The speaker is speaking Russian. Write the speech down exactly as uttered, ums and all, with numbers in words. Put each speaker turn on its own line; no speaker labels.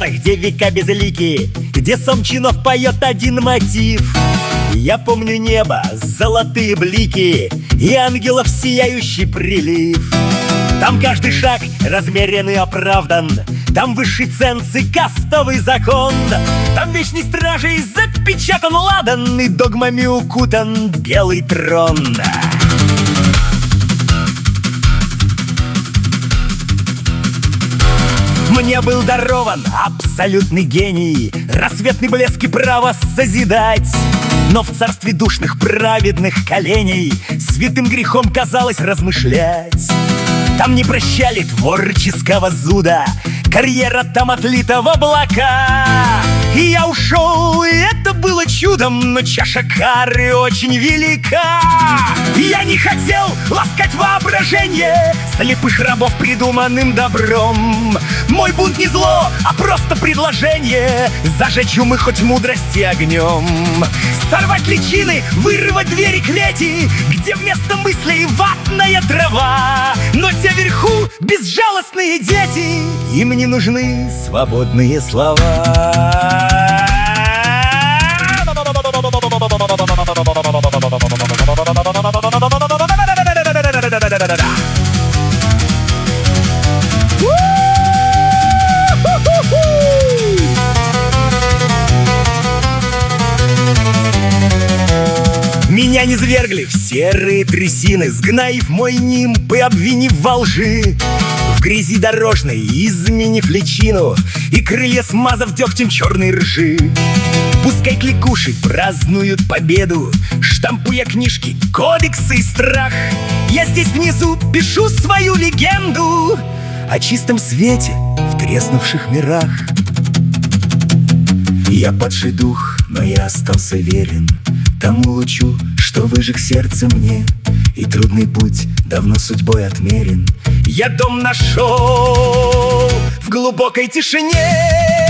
закатах, где века безлики, где сом чинов поет один мотив. Я помню небо, золотые блики и ангелов сияющий прилив. Там каждый шаг размерен и оправдан, там высший ценз и кастовый закон. Там вечной стражей запечатан ладан и догмами укутан белый трон. Мне был дарован абсолютный гений, рассветный блеск и право созидать. Но в царстве душных праведных коленей святым грехом казалось размышлять. Там не прощали творческого зуда, карьера там отлита в облака. И я ушел, и это было чудом, но чаша кары очень велика. Я не хотел ласкать воображение слепых рабов придуманным добром. Мой бунт не зло, а просто предложение зажечь умы хоть мудрости огнем. Сорвать личины, вырвать двери клети, где вместо мыслей ватная трава. Но те вверху безжалостные дети, им не нужны свободные слова. Меня не низвергли в серые трясины, сгнаив мой нимб и обвинив во лжи. В грязи дорожной изменив личину и крылья смазав дегтем черной ржи. Пускай кликуши празднуют победу, штампуя книжки, кодексы и страх. Я здесь внизу пишу свою легенду о чистом свете в треснувших мирах. Я падший дух, но я остался верен тому лучу, что выжег сердце мне, и трудный путь давно судьбой отмерен. Я дом нашел в глубокой тишине.